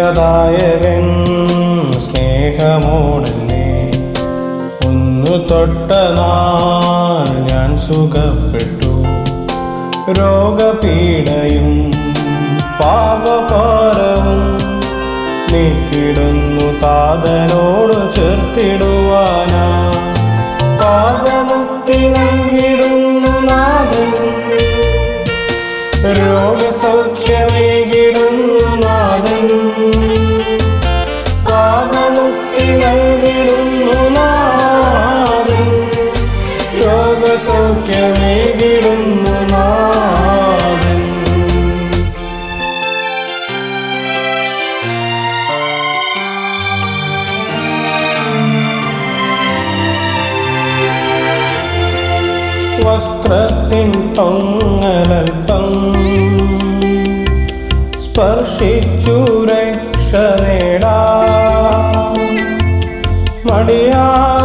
സൗഖ്യദായകൻ സ്നേഹമോടെന്നെ ഒന്നു തൊട്ട നാൾ ഞാൻ സുഖപ്പെട്ടു. രോഗപീഡയും പാപഭാരവും നീക്കിടുന്നു താതനോട് ചേർത്തിടുവാനാ. പാപമുക്തി നൽകിടുന്നു നാഥൻ, രോഗസൗഖ്യമേകിടുന്നു നാഥൻ. പാപമുക്തി നൽകിടുന്നു നാഥൻ, രോഗസൗഖ്യമേകിടുന്നു നാഥൻ. വസ്ത്രത്തിൻ തൊങ്ങലൽപ്പം സ്പർശിച്ചു രക്ഷ നേടാം. മടിയാ